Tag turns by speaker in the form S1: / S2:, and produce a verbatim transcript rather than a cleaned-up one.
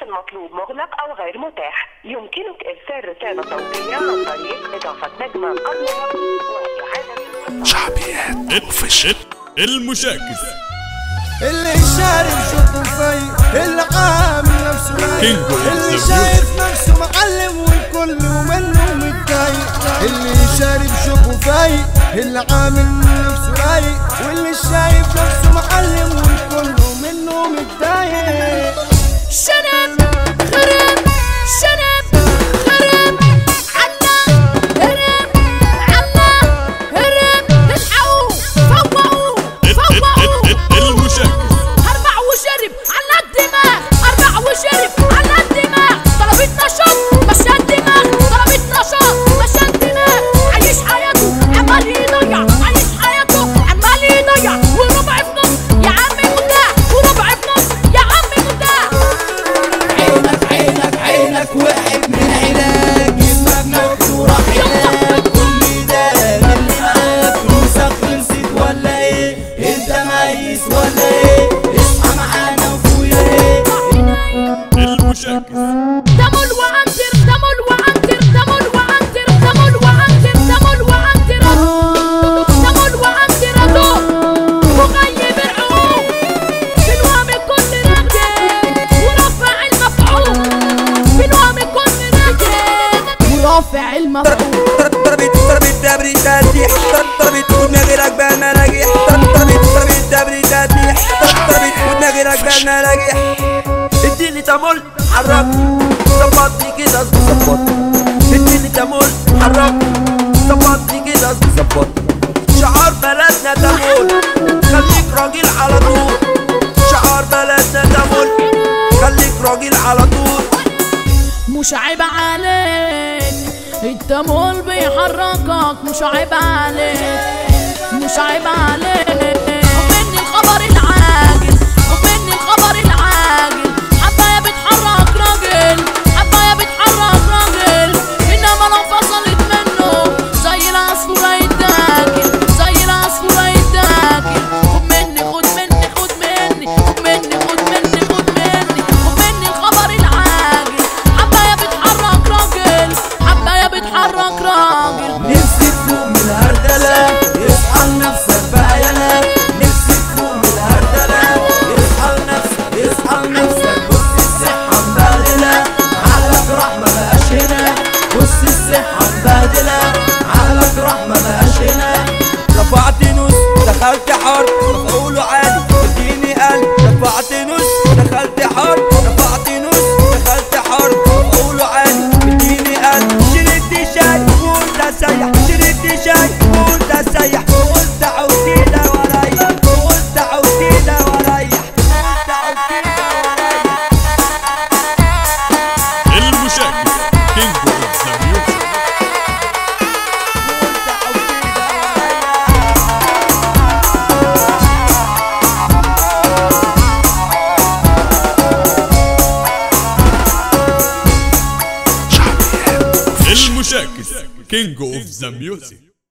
S1: المطلوب مغلق أو غير متاح. يمكنك إرسال رسالة صوتية عن طريق إضافة نجمة قبل الرقم وإعادة
S2: شعبيات اوفيشال المشاكس
S3: اللي شارب شوفه فايق، اللي عامل نفسه رايق، اللي شايف نفسه معلم والكل منه متضايق. اللي شارب شوفه فايق، اللي عامل نفسه رايق، واللي شايف نفسه معلم والكل منه متضايق.
S4: شنب خرب شنب خرب عنا هرب عنا هرب الحقوا فوقوا فوقوا
S2: المشاكس
S4: اربع وشرب على الدماغ اربع وشرب على الدماغ طلبت نشاط مشى الدماغ طلبت نشاط مشى الدماغ عايش حياته عمال يضيع عايش حياته عمال يضيع وربع في نص يا عمي متاع وربع في نص يا عمي متاع.
S3: عينك عينك عينك وقعت من علاج المجنون وراح علاج كل ده اللي معاك فلوسك خلصت ولا ايه؟ انت ميس ولا ايه؟ اصحى معانا وفويا ايه؟
S2: المشاكس
S4: دمل وعنتر دمل وعنتر دمل وعنتر دمل وعنتر دمل وعنتر دمل وعنتر ادو مغيب العقول بنوام كل راكب ورافع المفعول بنوام كل راكب ورافع المفعول.
S5: ضربت ضربت تبريدات ديح ضربت ودماغي راكبة مراجيح ضربت ضربت تبريدات ديح ضربت ودماغي راكبة مراجيح. اديني تمول حركني ظبطني كده ظبطني اديني تمول حركني ظبطني كده ظبطني. شعار بلدنا تمول خليك راجل على طول شعار بلدنا تمول خليك راجل على طول.
S4: مش عيب عليك التمول بيحركك مش عيب عليك مش عيب عليك. ومني الخبر العاجل ومني الخبر العاجل حباية بتحرك راجل حباية بتحرك راجل انما لو فصلت منه زي العصفورة يتاكل زي العصفورة يتاكل. خد مني خد مني خد مني خد مني خد مني خد مني خد مني الخبر العاجل حباية بتحرك راجل حباية بتحرك راجل.
S3: نفسي تفوق من الهردلة يصحى لنفسك بقى يالا نفسي تفوق من الهردلة يصحى لنفسك يصحى لنفسك. بص الصحة مبهدلة عقلك رحمة مبقاش هنا بص الصحة مبهدلة عقلك رحمة مبقاش هنا.
S5: رفعت نص دخلت حرب مفعوله عالي اديني قلب رفعت نص دخلت حرب رفعت نص دخلت حرب مفعوله عالي اديني قلب. شربت شاي وقلت اسيح شربت شاي وقلت اسيح وقلت عود كده واريح وقلت عود كده واريح وقلت عود كده واريح.
S2: المشاكس كينج اوف ذا ميوزك
S5: وقلت عود كده واريح.
S2: المشاكس كينج اوف ذا ميوزك.